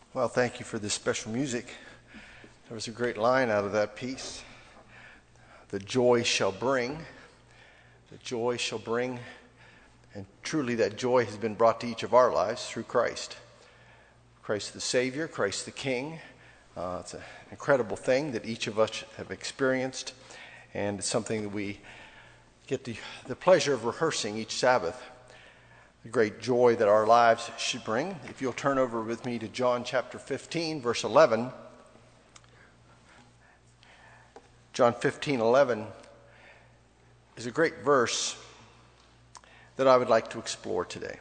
Well, thank you for this special music. There was a great line out of that piece. The joy shall bring. The joy shall bring. And truly that joy has been brought to each of our lives through Christ. Christ the Savior, Christ the King. It's an incredible thing that each of us have experienced. And it's something that we get the pleasure of rehearsing each Sabbath. The great joy that our lives should bring. If you'll turn over with me to John chapter 15, verse 11. John 15:11 is a great verse that I would like to explore today.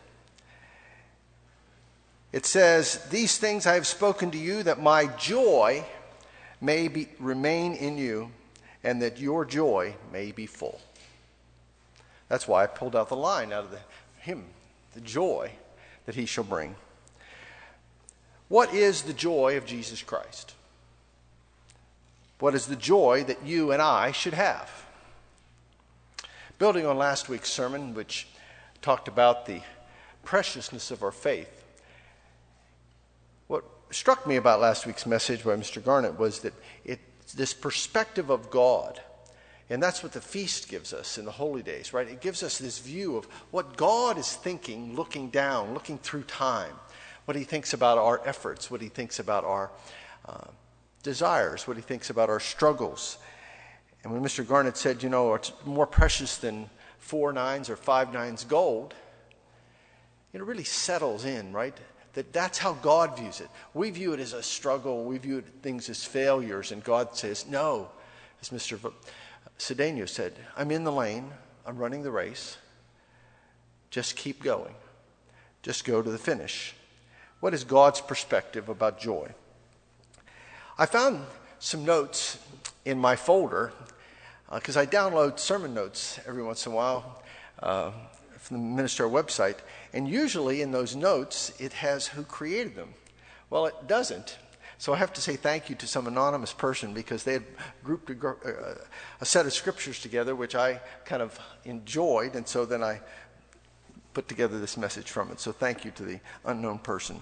It says, "These things I have spoken to you, that my joy may remain in you, and that your joy may be full." That's why I pulled out the line out of the hymn. The joy that he shall bring. What is the joy of Jesus Christ? What is the joy that you and I should have? Building on last week's sermon, which talked about the preciousness of our faith, what struck me about last week's message by Mr. Garnett was that it's this perspective of God. And that's what the feast gives us in the holy days, right? It gives us this view of what God is thinking, looking down, looking through time, what he thinks about our efforts, what he thinks about our desires, what he thinks about our struggles. And when Mr. Garnett said, it's more precious than 4 nines or 5 nines gold, it really settles in, right? That's how God views it. We view it as a struggle. We view things as failures. And God says, no, as Mr. Cedeno said, I'm in the lane, I'm running the race, just keep going, just go to the finish. What is God's perspective about joy? I found some notes in my folder, because I download sermon notes every once in a while from the Minister website, and usually in those notes it has who created them. Well, it doesn't. So I have to say thank you to some anonymous person because they had grouped a set of scriptures together, which I kind of enjoyed, and so then I put together this message from it. So thank you to the unknown person.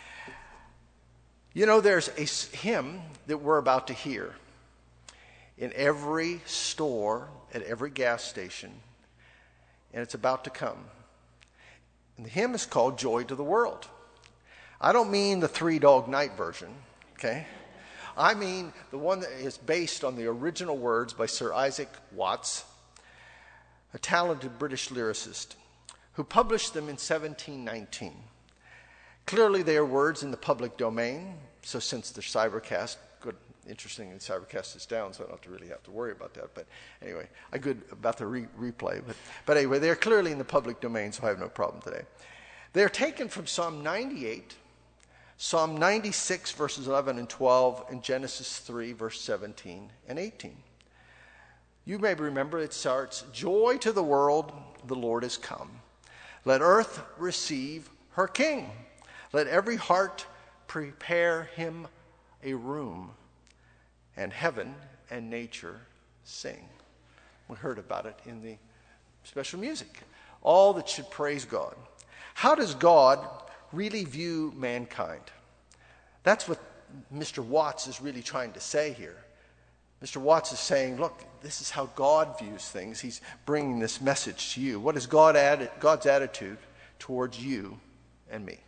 There's a hymn that we're about to hear in every store, at every gas station, and it's about to come. And the hymn is called Joy to the World. I don't mean the Three Dog Night version. Okay? I mean the one that is based on the original words by Sir Isaac Watts, a talented British lyricist, who published them in 1719. Clearly they are words in the public domain, so since they're cybercast, good, interesting, and cybercast is down, so I don't really have to worry about that. But anyway, I'm good about the replay. But anyway, they're clearly in the public domain, so I have no problem today. They're taken from Psalm 98, Psalm 96, verses 11 and 12, and Genesis 3, verse 17 and 18. You may remember it starts, "Joy to the world, the Lord is come. Let earth receive her King. Let every heart prepare him a room, and heaven and nature sing." We heard about it in the special music. All that should praise God. How does God really view mankind? That's what Mr. Watts is really trying to say here. Mr. Watts is saying, look, this is how God views things. He's bringing this message to you. What is God's attitude towards you and me?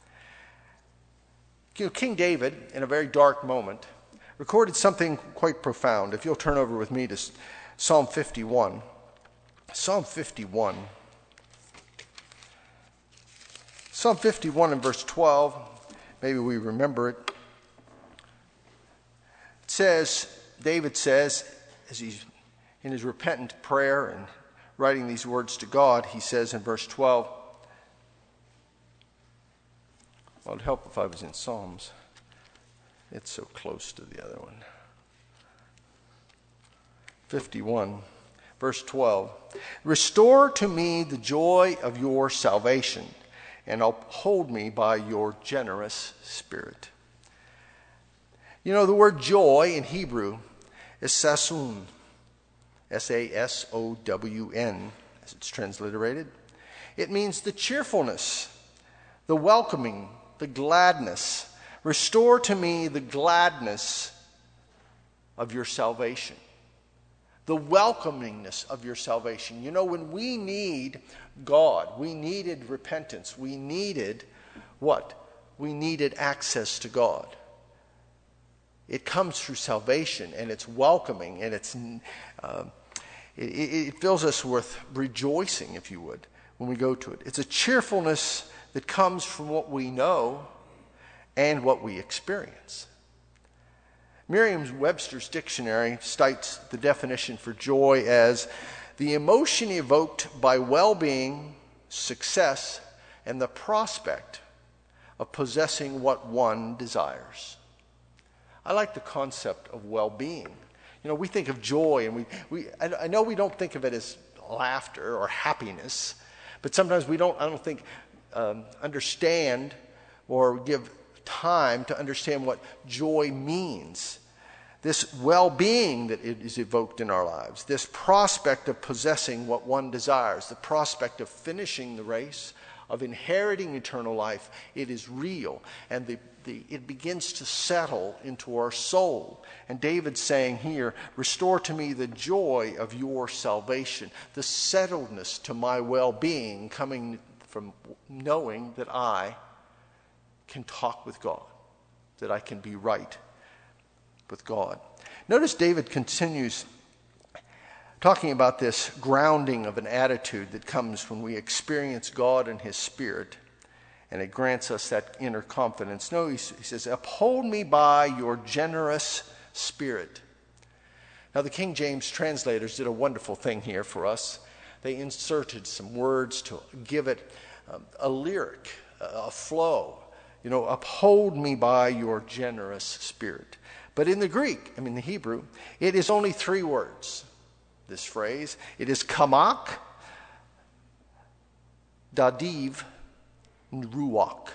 King David, in a very dark moment, recorded something quite profound. If you'll turn over with me to Psalm 51. Psalm 51. Psalm 51 and verse 12, maybe we remember it. It says, David says, as he's in his repentant prayer and writing these words to God, he says in verse 12, well, it'd help if I was in Psalms. It's so close to the other one. 51, verse 12. "Restore to me the joy of your salvation, and uphold me by your generous spirit." The word joy in Hebrew is sasun, S-A-S-O-W-N, as it's transliterated. It means the cheerfulness, the welcoming, the gladness, Restore to me the gladness of your salvation, the welcomingness of your salvation. You know, when we need God, we needed repentance. We needed what? We needed access to God. It comes through salvation, and it's welcoming, and it fills us with rejoicing, if you would, when we go to it. It's a cheerfulness that comes from what we know and what we experience. Merriam-Webster's dictionary cites the definition for joy as the emotion evoked by well-being, success, and the prospect of possessing what one desires. I like the concept of well-being. You know, we think of joy, and I know we don't think of it as laughter or happiness, but sometimes I don't think, understand or give time to understand what joy means. This well-being that is evoked in our lives, this prospect of possessing what one desires, the prospect of finishing the race, of inheriting eternal life, it is real, and it begins to settle into our soul. And David's saying here, restore to me the joy of your salvation, the settledness to my well-being coming from knowing that I can talk with God, that I can be right with God. Notice David continues talking about this grounding of an attitude that comes when we experience God and His Spirit, and it grants us that inner confidence. No, he says, uphold me by your generous spirit. Now, the King James translators did a wonderful thing here for us. They inserted some words to give it a lyric, a flow. You know, uphold me by your generous spirit. But in the Greek, the Hebrew, it is only 3 words, this phrase. It is kamak, dadiv, and ruach.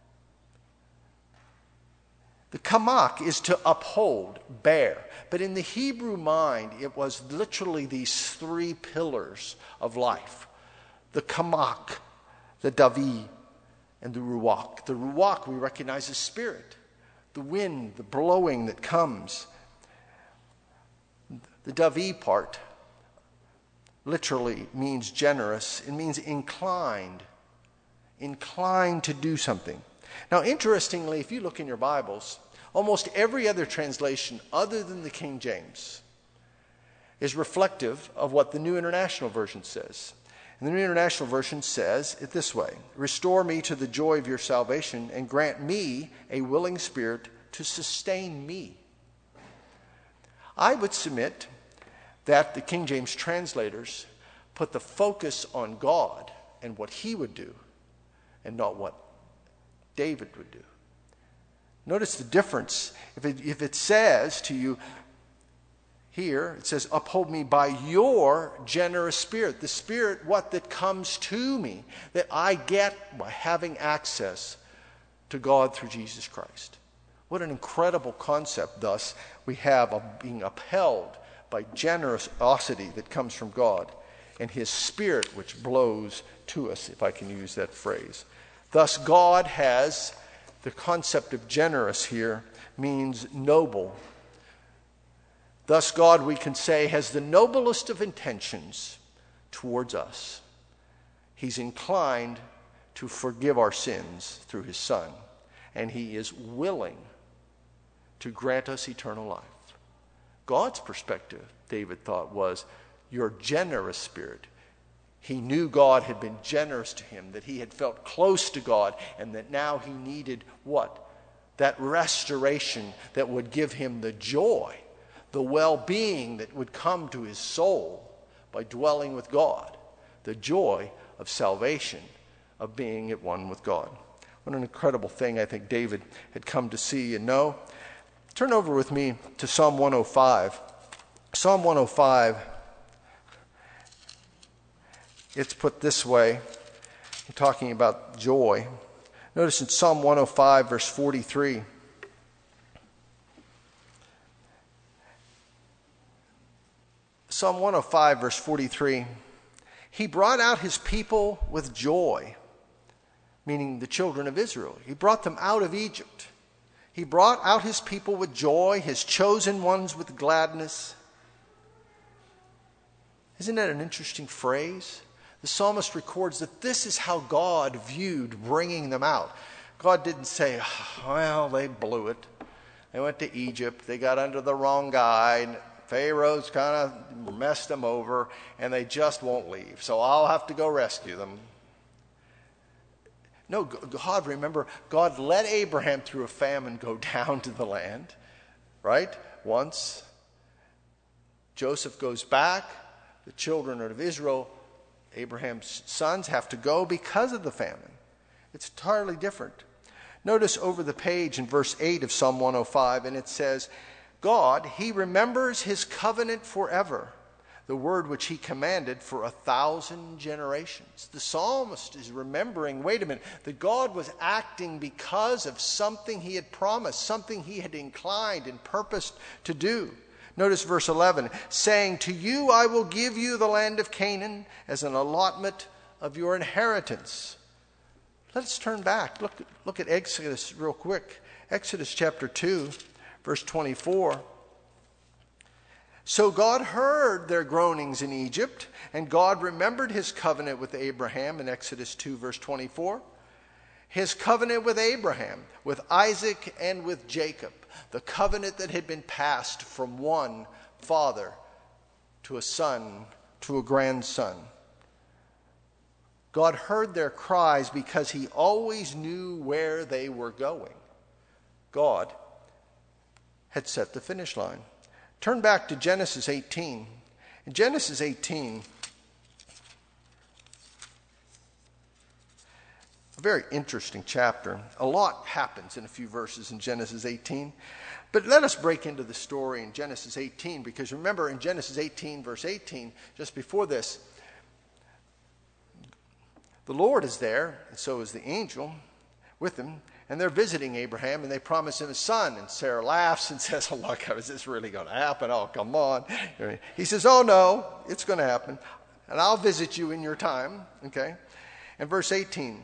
The kamak is to uphold, bear. But in the Hebrew mind, it was literally these 3 pillars of life. The kamak, the davi, and the ruach. The ruach we recognize as spirit. The wind, the blowing that comes. The davi part literally means generous. It means inclined to do something. Now, interestingly, if you look in your Bibles, almost every other translation other than the King James is reflective of what the New International Version says. And the New International Version says it this way: restore me to the joy of your salvation and grant me a willing spirit to sustain me. I would submit that the King James translators put the focus on God and what He would do, and not what David would do. Notice the difference. If it says to you here, it says, uphold me by your generous spirit. The spirit, that comes to me, that I get by having access to God through Jesus Christ. What an incredible concept, thus, we have of being upheld by generosity that comes from God and His Spirit which blows to us, if I can use that phrase. Thus, God has, the concept of generous here means noble. Thus, God, we can say, has the noblest of intentions towards us. He's inclined to forgive our sins through His Son, and He is willing to grant us eternal life. God's perspective, David thought, was your generous spirit. He knew God had been generous to him, that he had felt close to God, and that now he needed what? That restoration that would give him the joy, the well-being that would come to his soul by dwelling with God, the joy of salvation, of being at one with God. What an incredible thing I think David had come to see and know. Turn over with me to Psalm 105. Psalm 105, it's put this way, talking about joy. Notice in Psalm 105, verse 43. Psalm 105, verse 43. He brought out his people with joy, meaning the children of Israel. He brought them out of Egypt. He brought out his people with joy, his chosen ones with gladness. Isn't that an interesting phrase? The psalmist records that this is how God viewed bringing them out. God didn't say, well, they blew it. They went to Egypt. They got under the wrong guy. Pharaoh's kind of messed them over, and they just won't leave. So I'll have to go rescue them. No, God, remember, God let Abraham through a famine go down to the land, right? Once. Joseph goes back. The children of Israel, Abraham's sons, have to go because of the famine. It's entirely different. Notice over the page in verse 8 of Psalm 105, and it says, God, he remembers his covenant forever, the word which he commanded for 1,000 generations. The psalmist is remembering, wait a minute, that God was acting because of something he had promised, something he had inclined and purposed to do. Notice verse 11, saying, to you I will give you the land of Canaan as an allotment of your inheritance. Let's turn back. Look at Exodus real quick. Exodus chapter 2, verse 24. So God heard their groanings in Egypt, and God remembered his covenant with Abraham in Exodus 2, verse 24. His covenant with Abraham, with Isaac, and with Jacob. The covenant that had been passed from one father to a son, to a grandson. God heard their cries because he always knew where they were going. God had set the finish line. Turn back to Genesis 18. In Genesis 18, a very interesting chapter. A lot happens in a few verses in Genesis 18. But let us break into the story in Genesis 18, because remember in Genesis 18, verse 18, just before this, the Lord is there, and so is the angel with him, and they're visiting Abraham, and they promise him a son. And Sarah laughs and says, oh, look, is this really going to happen? Oh, come on. He says, oh, no, it's going to happen, and I'll visit you in your time. Okay? And verse 17,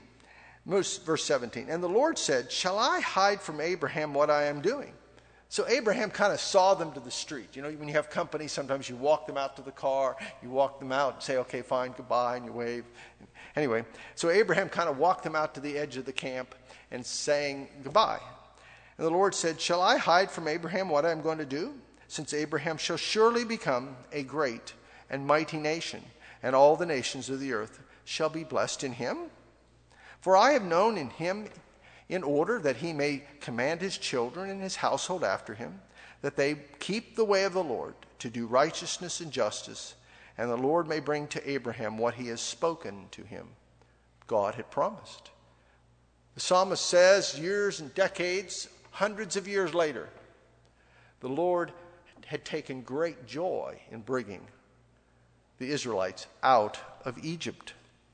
and the Lord said, shall I hide from Abraham what I am doing? So Abraham kind of saw them to the street. You know, when you have company, sometimes you walk them out to the car, you walk them out and say, okay, fine, goodbye, and you wave. Anyway, so Abraham kind of walked them out to the edge of the camp and saying goodbye. And the Lord said, shall I hide from Abraham what I am going to do? Since Abraham shall surely become a great and mighty nation, and all the nations of the earth shall be blessed in him. For I have known in him in order that he may command his children and his household after him, that they keep the way of the Lord, to do righteousness and justice, and the Lord may bring to Abraham what he has spoken to him. God had promised. The psalmist says years and decades, hundreds of years later, the Lord had taken great joy in bringing the Israelites out of Egypt.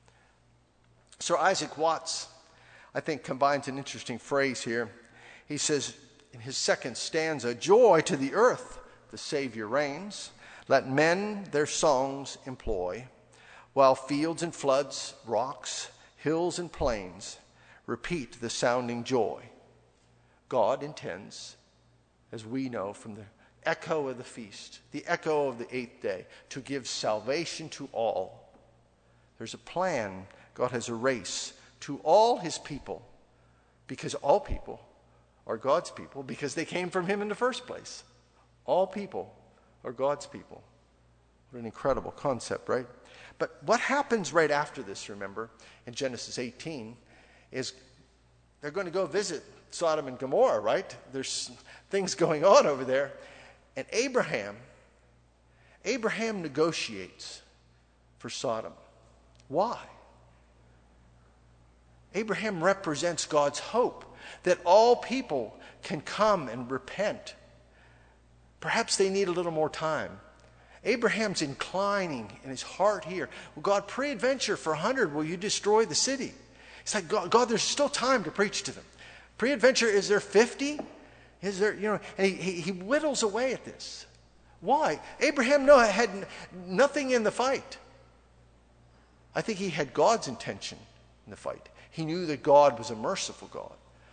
Sir Isaac Watts, I think, combines an interesting phrase here. He says in his second stanza, joy to the earth, the Savior reigns. Let men their songs employ, while fields and floods, rocks, hills and plains repeat the sounding joy. God intends, as we know from the echo of the feast, the echo of the eighth day, to give salvation to all. There's a plan. God has a race to all his people, because all people are God's people, because they came from him in the first place. All people are God's people. What an incredible concept, right? But what happens right after this, remember, in Genesis 18, is they're going to go visit Sodom and Gomorrah, right? There's things going on over there. And Abraham negotiates for Sodom. Why? Abraham represents God's hope that all people can come and repent. Perhaps they need a little more time. Abraham's inclining in his heart here. Well, God, pre-adventure for 100, will you destroy the city? It's like, God, there's still time to preach to them. Pre-adventure, is there 50? Is there, and he whittles away at this. Why? Abraham had nothing in the fight. I think he had God's intention in the fight. He knew that God was a merciful God,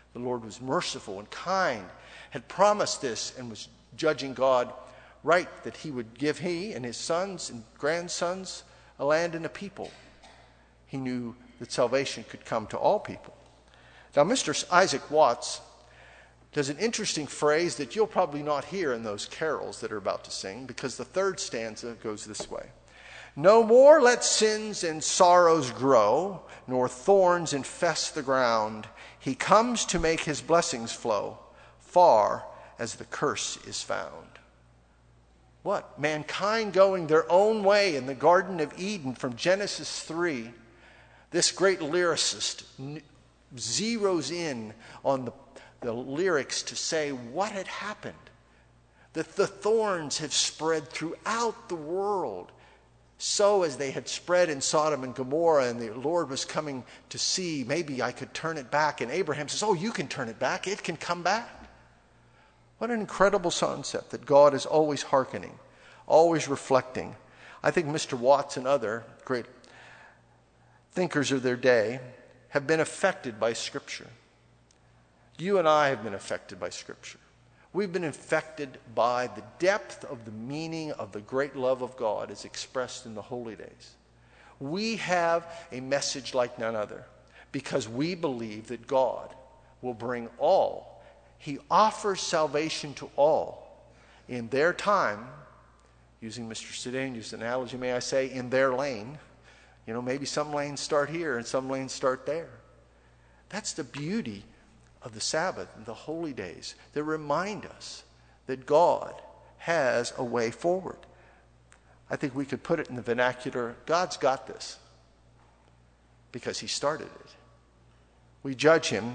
The Lord was merciful and kind, had promised this, and was judging God right, that he would give he and his sons and grandsons a land and a people. He knew that salvation could come to all people. Now, Mr. Isaac Watts does an interesting phrase that you'll probably not hear in those carols that are about to sing, because the third stanza goes this way. No more let sins and sorrows grow, nor thorns infest the ground. He comes to make his blessings flow, far as the curse is found. What? Mankind going their own way in the Garden of Eden from Genesis 3. This great lyricist zeroes in on the lyrics to say what had happened. That the thorns have spread throughout the world. So as they had spread in Sodom and Gomorrah, and the Lord was coming to see, maybe I could turn it back. And Abraham says, oh, you can turn it back. It can come back. What an incredible concept that God is always hearkening, always reflecting. I think Mr. Watts and other great thinkers of their day have been affected by Scripture. You and I have been affected by Scripture. We've been infected by the depth of the meaning of the great love of God as expressed in the holy days. We have a message like none other because we believe that God will bring all. He offers salvation to all in their time, using Mr. Cedeño's analogy, may I say, in their lane. You know, maybe some lanes start here and some lanes start there. That's the beauty of the Sabbath and the holy days that remind us that God has a way forward. I think we could put it in the vernacular, God's got this because he started it. We judge him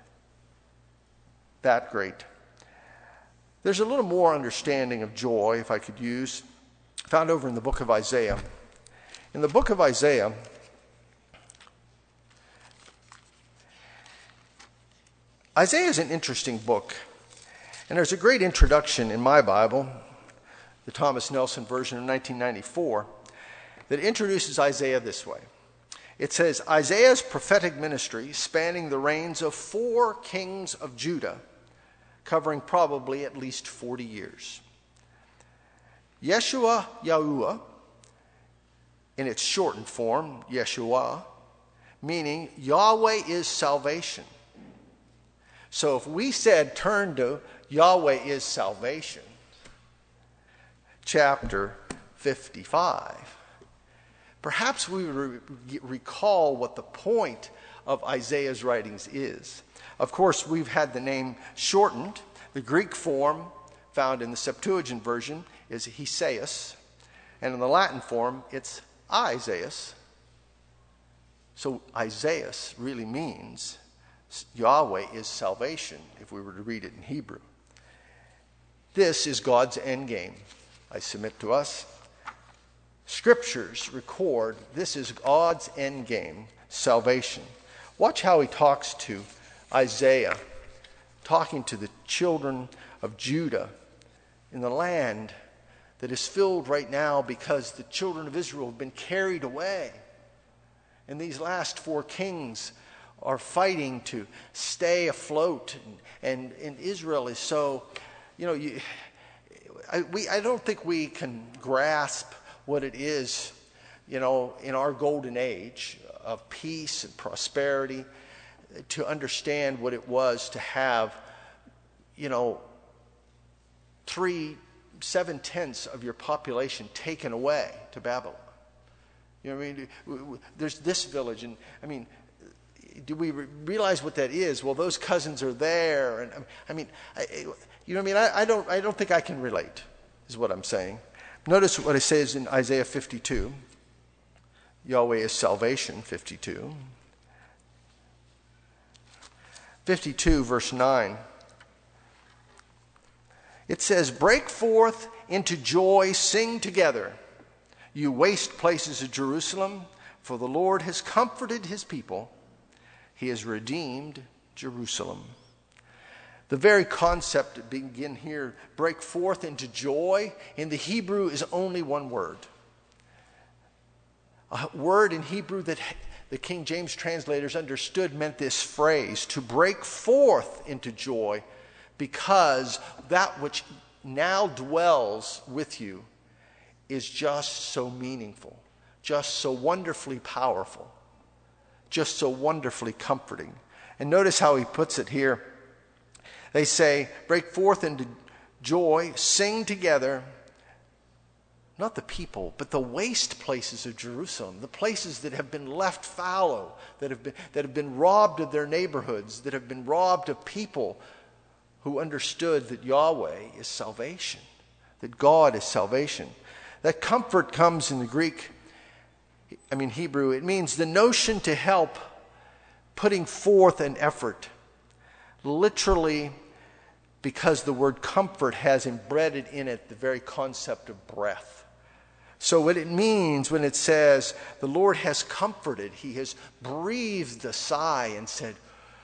that great. There's a little more understanding of joy, if I could use, found over in the book of Isaiah. In the book of Isaiah, Isaiah is an interesting book, and there's a great introduction in my Bible, the Thomas Nelson version of 1994, that introduces Isaiah this way. It says, Isaiah's prophetic ministry spanning the reigns of 4 kings of Judah, covering probably at least 40 years. Yeshua Yahuwah, in its shortened form, Yeshua, meaning Yahweh is salvation. So if we said turn to Yahweh is salvation, chapter 55, perhaps we recall what the point of Isaiah's writings is. Of course, we've had the name shortened. The Greek form found in the Septuagint version is Isaias, and in the Latin form it's Isaias. So Isaias really means Yahweh is salvation, if we were to read it in Hebrew. This is God's end game, I submit to us. Scriptures record this is God's end game, salvation. Watch how he talks to Isaiah, talking to the children of Judah in the land that is filled right now because the children of Israel have been carried away. And these last 4 kings are fighting to stay afloat, and Israel is so, I don't think we can grasp what it is, in our golden age of peace and prosperity, to understand what it was to have, 7/10 of your population taken away to Babylon. There's this village, and do we realize what that is? Well, those cousins are there, and I don't think I can relate, is what I'm saying. Notice what it says in Isaiah 52. Yahweh is salvation, 52. 52, verse 9. It says, break forth into joy, sing together, you waste places of Jerusalem, for the Lord has comforted his people. He has redeemed Jerusalem. The very concept that begin here, break forth into joy, in the Hebrew is only one word. A word in Hebrew that the King James translators understood meant this phrase, to break forth into joy, because that which now dwells with you is just so meaningful, just so wonderfully powerful, just so wonderfully comforting. And notice how he puts it here. They say, break forth into joy, sing together, not the people, but the waste places of Jerusalem, the places that have been left fallow, that have been robbed of their neighborhoods, that have been robbed of people who understood that Yahweh is salvation, that God is salvation. That comfort comes in the Hebrew, it means the notion to help, putting forth an effort. Literally, because the word comfort has embedded in it the very concept of breath. So what it means when it says the Lord has comforted, he has breathed a sigh and said,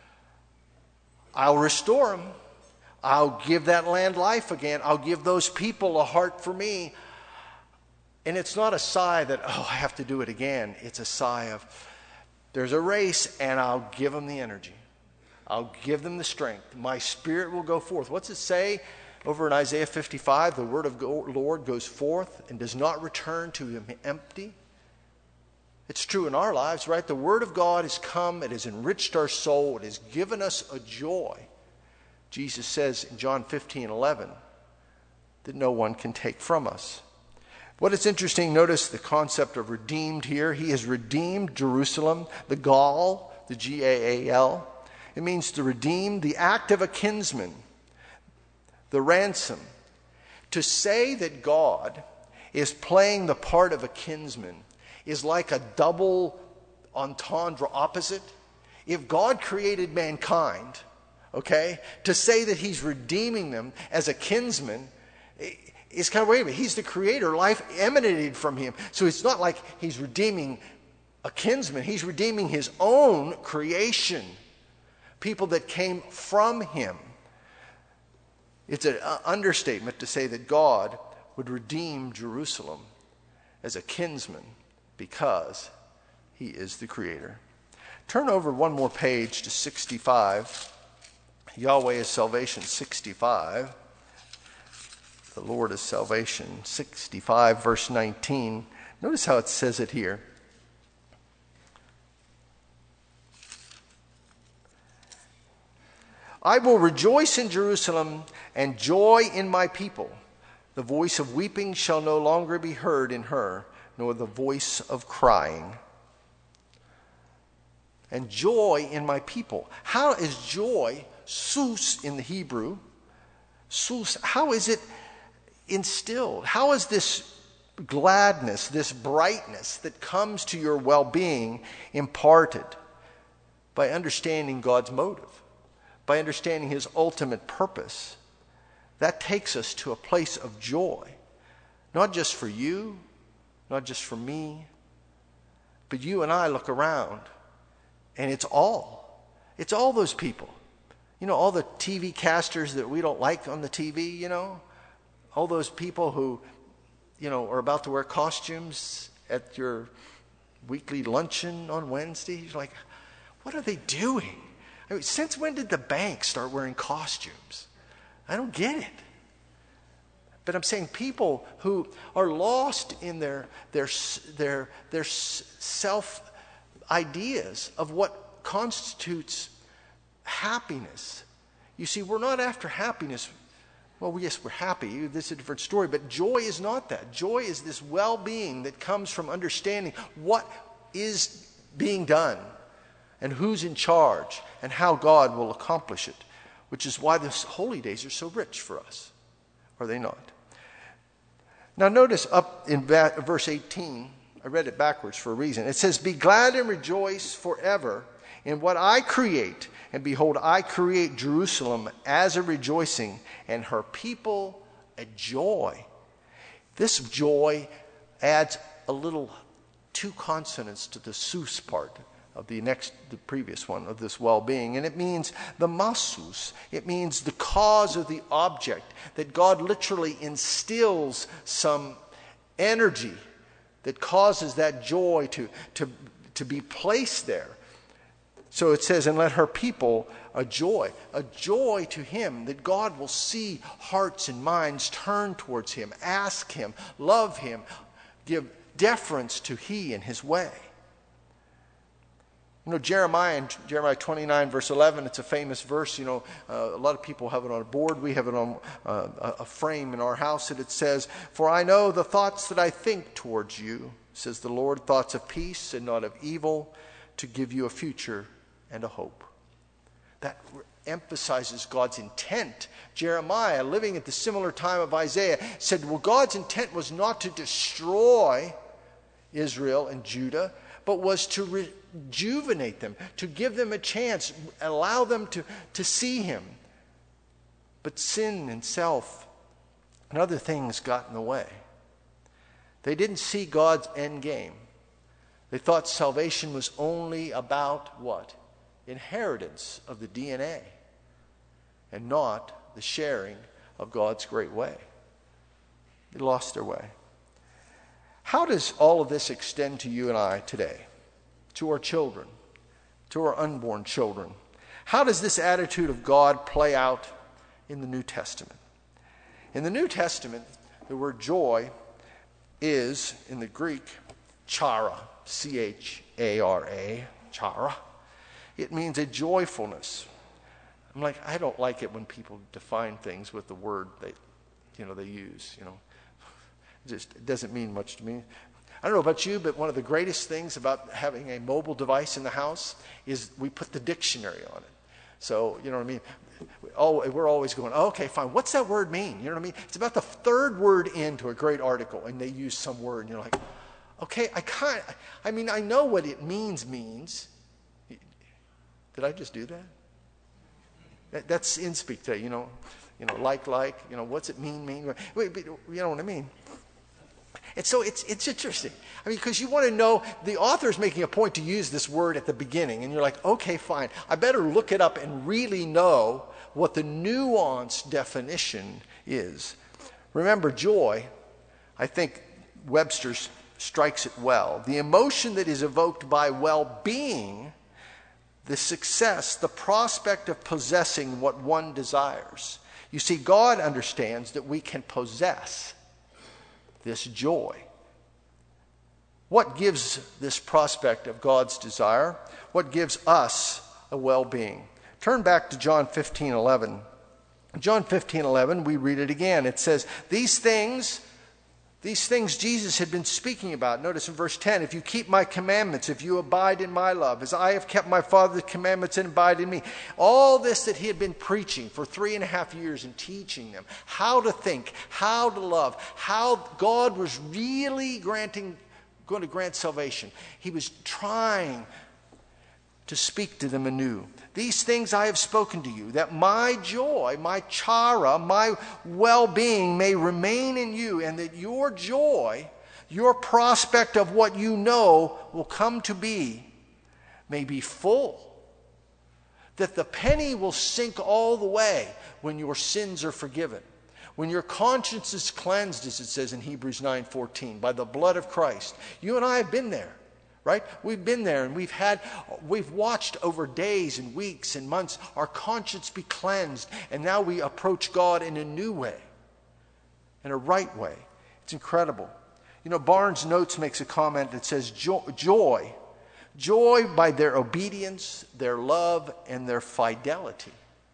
I'll restore them. I'll give that land life again. I'll give those people a heart for me. And it's not a sigh that, I have to do it again. It's a sigh of, there's a race and I'll give them the energy. I'll give them the strength. My spirit will go forth. What's it say over in Isaiah 55? The word of the Lord goes forth and does not return to him empty. It's true in our lives, right? The word of God has come. It has enriched our soul. It has given us a joy. Jesus says in John 15:11 that no one can take from us. What is interesting, notice the concept of redeemed here. He has redeemed Jerusalem, the Gaal, the Gaal. It means to redeem, the act of a kinsman, the ransom. To say that God is playing the part of a kinsman is like a double entendre opposite. If God created mankind, to say that he's redeeming them as a kinsman is kind of, wait a minute, he's the creator, life emanated from him. So it's not like he's redeeming a kinsman, he's redeeming his own creation, people that came from him. It's an understatement to say that God would redeem Jerusalem as a kinsman because he is the creator. Turn over one more page to 65. Yahweh is salvation, 65. The Lord is salvation, 65, verse 19. Notice how it says it here. I will rejoice in Jerusalem and joy in my people. The voice of weeping shall no longer be heard in her, nor the voice of crying. And joy in my people. How is joy, sus in the Hebrew, sus, how is it instilled? How is this gladness, this brightness that comes to your well-being imparted? By understanding God's motive, by understanding his ultimate purpose. That takes us to a place of joy, not just for you, not just for me, but you and I look around and it's all those people. All the TV casters that we don't like on the TV, all those people who, are about to wear costumes at your weekly luncheon on Wednesday. You're like, what are they doing? I mean, since when did the bank start wearing costumes? I don't get it. But I'm saying people who are lost in their self ideas of what constitutes happiness. You see, we're not after happiness. Well, yes, we're happy. This is a different story. But joy is not that. Joy is this well-being that comes from understanding what is being done and who's in charge and how God will accomplish it, which is why the holy days are so rich for us. Are they not? Now notice up in verse 18, I read it backwards for a reason. It says, be glad and rejoice forever in what I create. And behold, I create Jerusalem as a rejoicing, and her people a joy. This joy adds a little two consonants to the sus part of the previous one of this well-being. And it means the masus. It means the cause of the object, that God literally instills some energy that causes that joy to to be placed there. So it says, and let her people a joy to him, that God will see hearts and minds turn towards him, ask him, love him, give deference to he and his way. Jeremiah 29, verse 11, it's a famous verse. A lot of people have it on a board. We have it on a frame in our house, and it says, for I know the thoughts that I think towards you, says the Lord, thoughts of peace and not of evil, to give you a future and a hope. That emphasizes God's intent. Jeremiah, living at the similar time of Isaiah, said, well, God's intent was not to destroy Israel and Judah, but was to rejuvenate them, to give them a chance, allow them to see him. But sin and self and other things got in the way. They didn't see God's end game. They thought salvation was only about what? Inheritance of the DNA, and not the sharing of God's great way. They lost their way. How does all of this extend to you and I today? To our children, to our unborn children? How does this attitude of God play out in the New Testament? In the New Testament, the word joy is, in the Greek, chara, C-H-A-R-A, chara. It means a joyfulness. I don't like it when people define things with the word they use. It doesn't mean much to me. I don't know about you, but one of the greatest things about having a mobile device in the house is we put the dictionary on it. So, you know what I mean? We're always going, okay, fine. What's that word mean? You know what I mean? It's about the third word into a great article, and they use some word, and you're like, okay, I know what it means. Did I just do that? That's in speak today, like, what's it mean? Wait, you know what I mean? And so it's interesting. Because you want to know, the author is making a point to use this word at the beginning, and you're like, okay, fine. I better look it up and really know what the nuanced definition is. Remember, joy, I think Webster strikes it well. The emotion that is evoked by well-being, the success, the prospect of possessing what one desires. You see, God understands that we can possess this joy. What gives this prospect of God's desire? What gives us a well-being? Turn back to John 15:11. John 15:11, we read it again. It says, These things Jesus had been speaking about. Notice in verse 10, if you keep my commandments, if you abide in my love, as I have kept my Father's commandments and abide in me. All this that he had been preaching for 3.5 years and teaching them, how to think, how to love, how God was really going to grant salvation. He was trying to speak to them anew. These things I have spoken to you, that my joy, my chara, my well-being may remain in you, and that your joy, your prospect of what you know will come to be, may be full. That the penny will sink all the way when your sins are forgiven. When your conscience is cleansed, as it says in Hebrews 9:14, by the blood of Christ. You and I have been there. Right? We've been there, and we've watched over days and weeks and months our conscience be cleansed, and now we approach God in a new way, in a right way. It's incredible. Barnes Notes makes a comment that says joy by their obedience, their love, and their fidelity.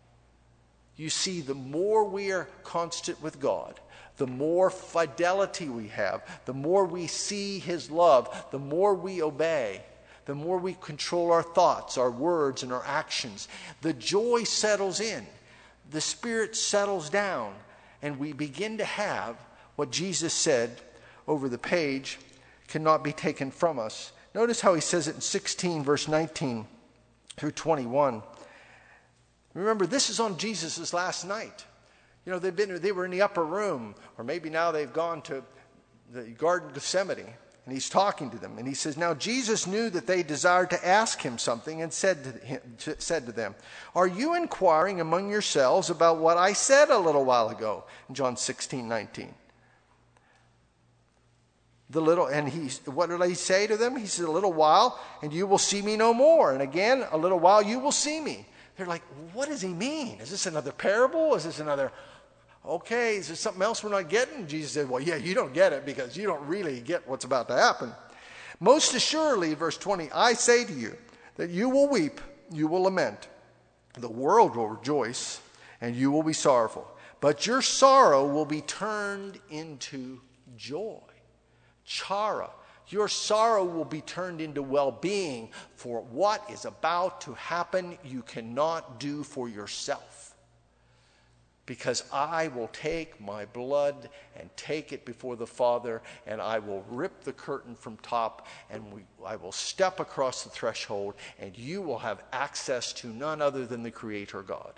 You see, the more we are constant with God, the more fidelity we have, the more we see his love, the more we obey, the more we control our thoughts, our words, and our actions. The joy settles in. The Spirit settles down. And we begin to have what Jesus said over the page cannot be taken from us. Notice how he says it in 16, verse 19 through 21. Remember, this is on Jesus' last night. They were in the upper room, or maybe now they've gone to the Garden of Gethsemane, and he's talking to them. And he says, now Jesus knew that they desired to ask him something, and said to them, are you inquiring among yourselves about what I said a little while ago? In John 16:19. What did he say to them? He said, a little while and you will see me no more. And again, a little while you will see me. They're like, what does he mean? Is this another parable? Is this another, okay, is there something else we're not getting? Jesus said, well, yeah, you don't get it because you don't really get what's about to happen. Most assuredly, verse 20, I say to you that you will weep, you will lament. The world will rejoice and you will be sorrowful. But your sorrow will be turned into joy. Chara. Your sorrow will be turned into well-being, for what is about to happen you cannot do for yourself. Because I will take my blood and take it before the Father, and I will rip the curtain from top, and I will step across the threshold, and you will have access to none other than the Creator God.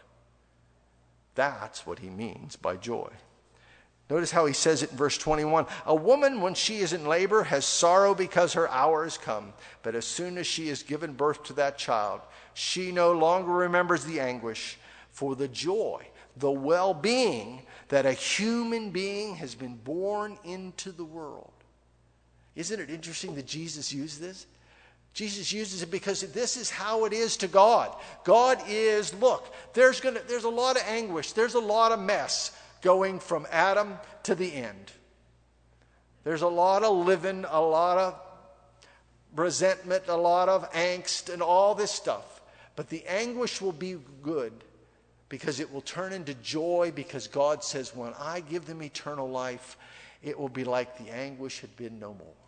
That's what he means by joy. Notice how he says it in verse 21. A woman, when she is in labor, has sorrow because her hour has come. But as soon as she has given birth to that child, she no longer remembers the anguish for the joy, the well-being that a human being has been born into the world. Isn't it interesting that Jesus used this? Jesus uses it because this is how it is to God. God is, look, there's a lot of anguish. There's a lot of mess going from Adam to the end. There's a lot of living, a lot of resentment, a lot of angst and all this stuff. But the anguish will be good because it will turn into joy, because God says, when I give them eternal life, it will be like the anguish had been no more.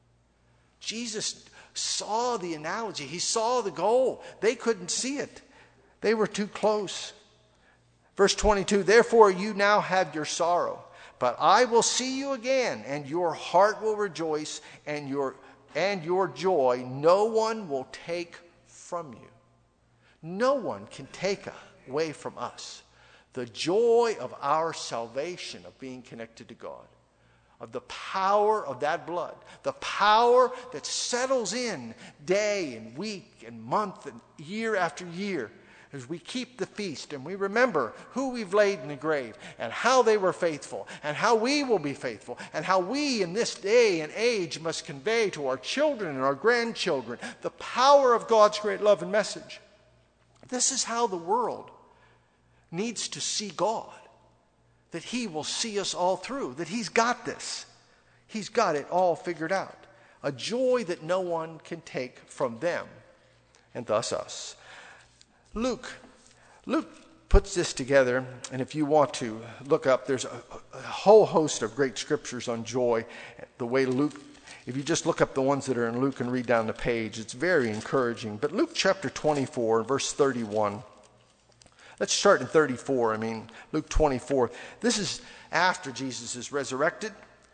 Jesus saw the analogy. He saw the goal. They couldn't see it. They were too close. Verse 22, therefore you now have your sorrow, but I will see you again, and your heart will rejoice, and your joy no one will take from you. No one can take away from us the joy of our salvation, of being connected to God, of the power of that blood, the power that settles in day and week and month and year after year, as we keep the feast and we remember who we've laid in the grave and how they were faithful and how we will be faithful and how we in this day and age must convey to our children and our grandchildren the power of God's great love and message. This is how the world needs to see God, that he will see us all through, that he's got this. He's got it all figured out. A joy that no one can take from them and thus us. Luke puts this together, and if you want to look up, there's a whole host of great scriptures on joy. The way Luke, if you just look up the ones that are in Luke and read down the page, it's very encouraging. But Luke chapter 24, verse 31. Let's start in 34. Luke 24. This is after Jesus is resurrected.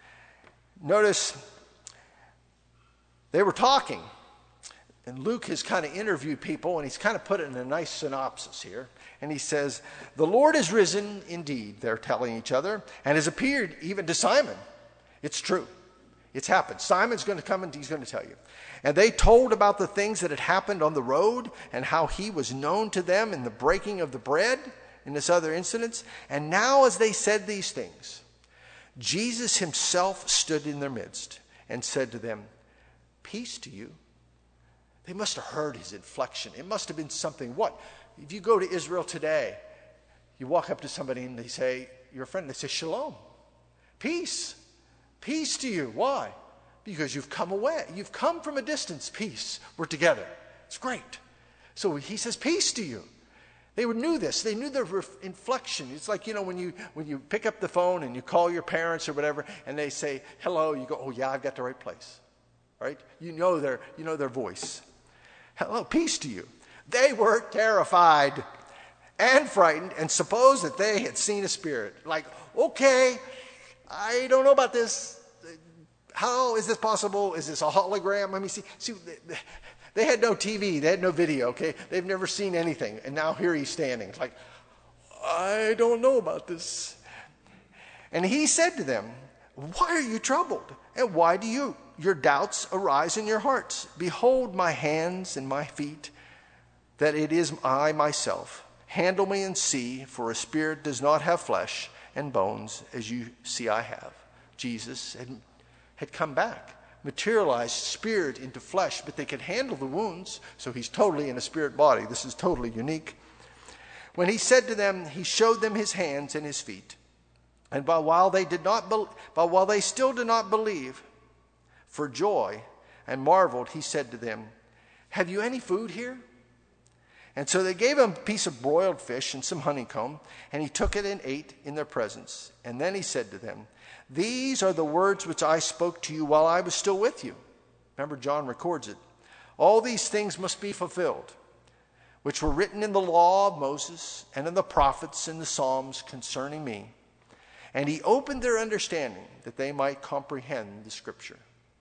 Notice they were talking. And Luke has kind of interviewed people, and he's kind of put it in a nice synopsis here. And he says, the Lord is risen indeed, they're telling each other, and has appeared even to Simon. It's true. It's happened. Simon's going to come and he's going to tell you. And they told about the things that had happened on the road and how he was known to them in the breaking of the bread in this other incident. And now as they said these things, Jesus himself stood in their midst and said to them, peace to you. They must have heard his inflection. It must have been something. What? If you go to Israel today, you walk up to somebody and they say, your friend, they say, shalom, peace, peace to you. Why? Because you've come away. You've come from a distance. Peace. We're together. It's great. So he says, peace to you. They knew this. They knew the inflection. It's like, when you pick up the phone and you call your parents or whatever, and they say, hello, you go, oh yeah, I've got the right place. Right? You know their voice. Hello, peace to you. They were terrified and frightened and supposed that they had seen a spirit. Like, okay, I don't know about this. How is this possible? Is this a hologram? Let me see. See, they had no TV. They had no video, okay? They've never seen anything. And now here he's standing. It's like, I don't know about this. And he said to them, why are you troubled? And why do your doubts arise in your hearts? Behold my hands and my feet, that it is I myself. Handle me and see, for a spirit does not have flesh and bones, as you see I have. Jesus had come back, materialized spirit into flesh, but they could handle the wounds. So he's totally in a spirit body. This is totally unique. When he said to them, he showed them his hands and his feet. And while they still did not believe, for joy and marveled, he said to them, "Have you any food here?" And so they gave him a piece of broiled fish and some honeycomb, and he took it and ate in their presence. And then he said to them, "These are the words which I spoke to you while I was still with you." Remember, John records it. "All these things must be fulfilled, which were written in the law of Moses and in the prophets and the Psalms concerning me." And he opened their understanding that they might comprehend the scripture.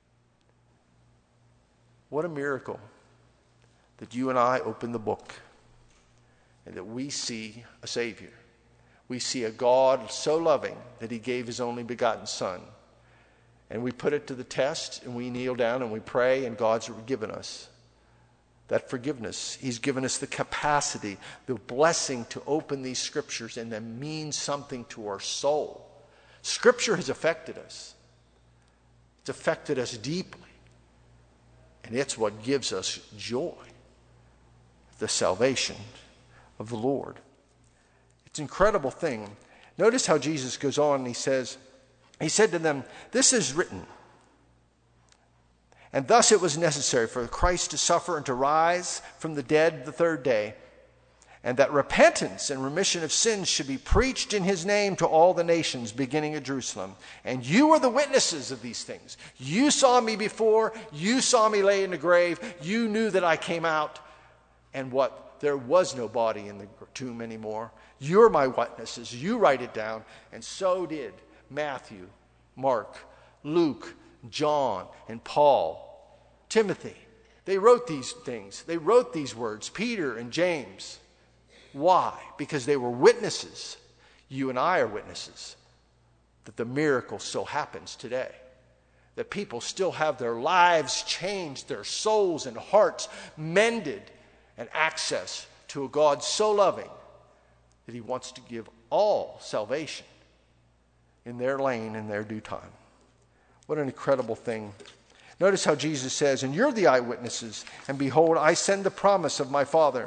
What a miracle that you and I open the book and that we see a Savior. We see a God so loving that he gave his only begotten Son. And we put it to the test and we kneel down and we pray, and God's given us that forgiveness. He's given us the capacity, the blessing to open these scriptures and that means something to our soul. Scripture has affected us. It's affected us deeply. And it's what gives us joy, the salvation of the Lord. It's an incredible thing. Notice how Jesus goes on and he said to them, "This is written. And thus it was necessary for Christ to suffer and to rise from the dead the third day, and that repentance and remission of sins should be preached in his name to all the nations, beginning at Jerusalem. And you are the witnesses of these things. You saw me before. You saw me lay in the grave. You knew that I came out, and there was no body in the tomb anymore. You're my witnesses. You write it down." And so did Matthew, Mark, Luke, John, and Paul, Timothy. They wrote these things. They wrote these words. Peter and James. Why? Because they were witnesses. You and I are witnesses that the miracle still happens today. That people still have their lives changed, their souls and hearts mended, and access to a God so loving that he wants to give all salvation in their lane in their due time. What an incredible thing. Notice how Jesus says, "And you're the eyewitnesses, and behold, I send the promise of my Father.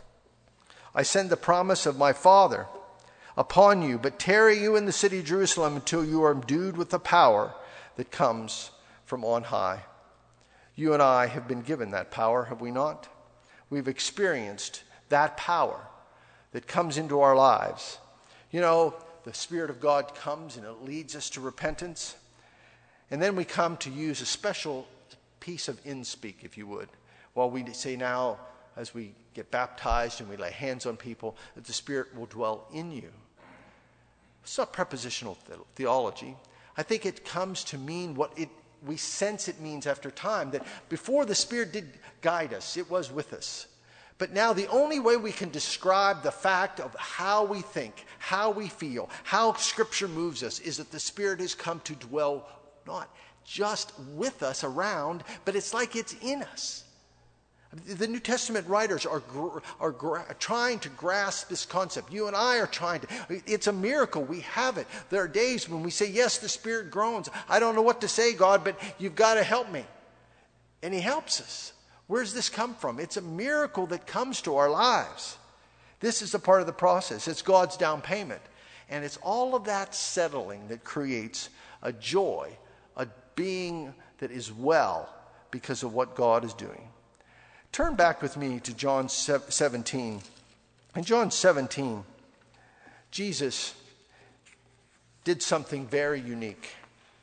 I send the promise of my Father upon you, but tarry you in the city of Jerusalem until you are endued with the power that comes from on high." You and I have been given that power, have we not? We've experienced that power that comes into our lives. You know, the Spirit of God comes and it leads us to repentance. And then we come to use a special piece of in-speak, if you would, while we say now, as we get baptized and we lay hands on people, that the Spirit will dwell in you. It's not prepositional theology. I think it comes to mean what we sense it means after time, that before the Spirit did guide us, it was with us. But now the only way we can describe the fact of how we think, how we feel, how Scripture moves us, is that the Spirit has come to dwell not just with us around, but it's like it's in us. The New Testament writers are trying to grasp this concept. You and I are trying to. It's a miracle. We have it. There are days when we say, yes, the Spirit groans. I don't know what to say, God, but you've got to help me. And he helps us. Where does this come from? It's a miracle that comes to our lives. This is a part of the process. It's God's down payment. And it's all of that settling that creates a joy, a being that is well because of what God is doing. Turn back with me to John 17. In John 17, Jesus did something very unique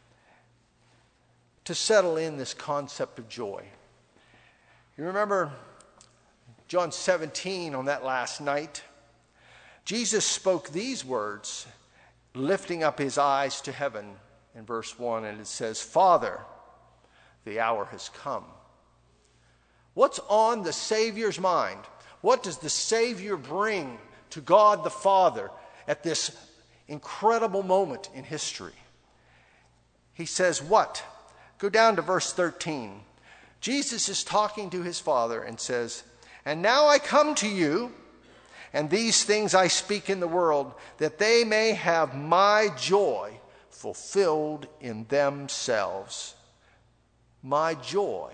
to settle in this concept of joy. You remember John 17 on that last night? Jesus spoke these words, lifting up his eyes to heaven in verse 1, and it says, "Father, the hour has come." What's on the Savior's mind? What does the Savior bring to God the Father at this incredible moment in history? He says what? Go down to verse 13. Jesus is talking to his Father and says, "And now I come to you, and these things I speak in the world, that they may have my joy fulfilled in themselves." my joy.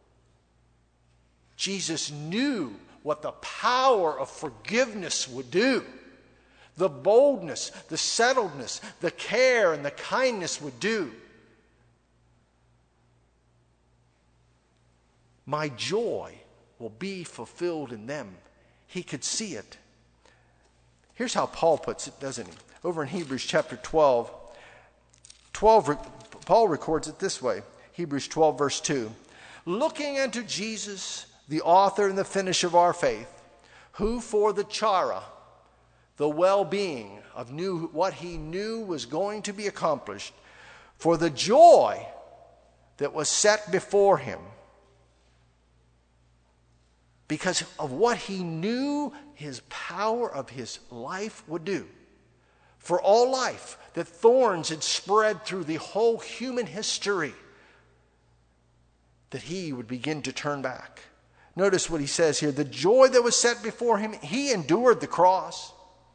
Jesus knew what the power of forgiveness would do. The boldness, the settledness, the care, and the kindness would do. My joy will be fulfilled in them. He could see it. Here's how Paul puts it, doesn't he? Over in Hebrews chapter 12, Paul records it this way. Hebrews 12, verse 2. Looking unto Jesus, the author and the finisher of our faith, who for the chara, the well-being of what he knew was going to be accomplished, for the joy that was set before him, because of what he knew his power of his life would do. For all life, that thorns had spread through the whole human history, that he would begin to turn back. Notice what he says here. The joy that was set before him, he endured the cross.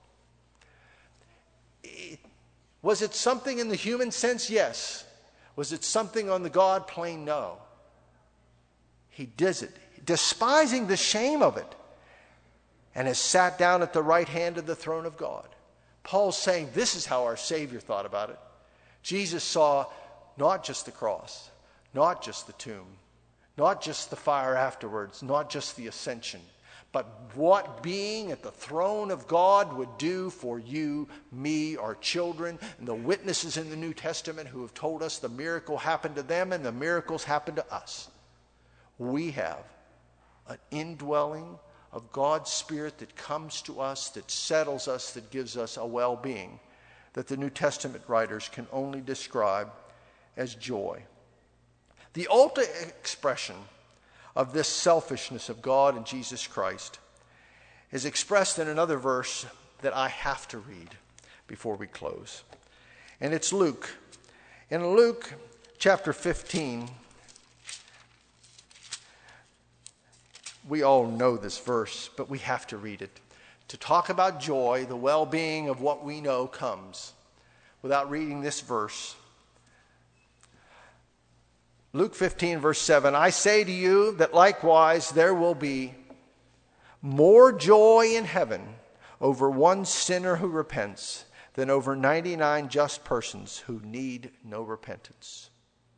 Was it something in the human sense? Yes. Was it something on the God plane? No. He does it, despising the shame of it, and has sat down at the right hand of the throne of God. Paul's saying this is how our Savior thought about it. Jesus saw not just the cross, not just the tomb, not just the fire afterwards, not just the ascension, but what being at the throne of God would do for you, me, our children, and the witnesses in the New Testament who have told us the miracle happened to them and the miracles happened to us. We have an indwelling of God's Spirit that comes to us, that settles us, that gives us a well-being that the New Testament writers can only describe as joy. The ultimate expression of this selfishness of God and Jesus Christ is expressed in another verse that I have to read before we close. And it's Luke. In Luke chapter 15, we all know this verse, but we have to read it. To talk about joy, the well-being of what we know comes without reading this verse. Luke 15, verse 7, I say to you that likewise there will be more joy in heaven over one sinner who repents than over 99 just persons who need no repentance.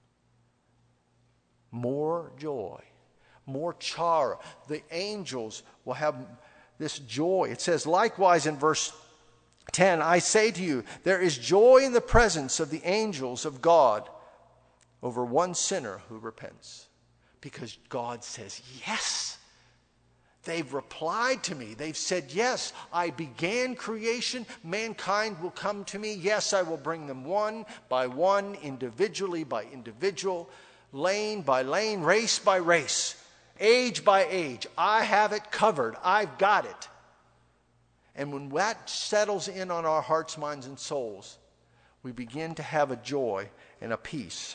More joy, more chara. The angels will have this joy. It says likewise in verse 10, I say to you, there is joy in the presence of the angels of God over one sinner who repents. Because God says, yes. They've replied to me. They've said, yes, I began creation. Mankind will come to me. Yes, I will bring them one by one, individually by individual, lane by lane, race by race, age by age. I have it covered. I've got it. And when that settles in on our hearts, minds, and souls, we begin to have a joy and a peace.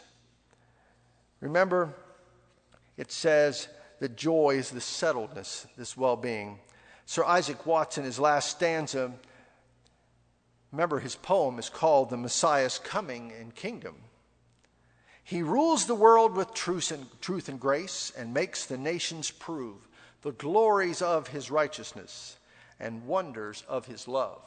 Remember, it says that joy is the settledness, this well-being. Sir Isaac Watts, in his last stanza, remember his poem is called The Messiah's Coming and Kingdom. He rules the world with truth and grace and makes the nations prove the glories of his righteousness and wonders of his love.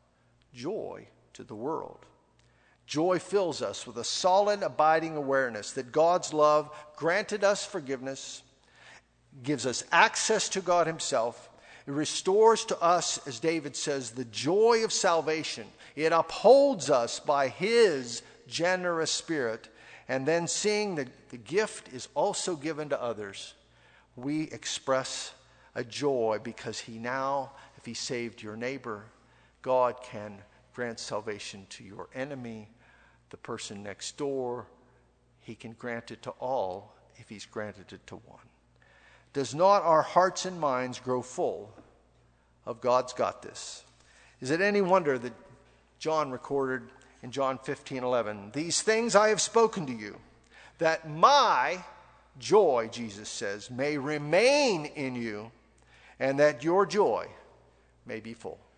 Joy to the world. Joy fills us with a solid, abiding awareness that God's love granted us forgiveness, gives us access to God himself. It restores to us, as David says, the joy of salvation. It upholds us by his generous spirit. And then seeing that the gift is also given to others, we express a joy because he now, if he saved your neighbor, God can grant salvation to your enemy, the person next door. He can grant it to all if he's granted it to one. Does not our hearts and minds grow full of God's got this? Is it any wonder that John recorded in John 15:11, these things I have spoken to you, that my joy, Jesus says, may remain in you, and that your joy may be full.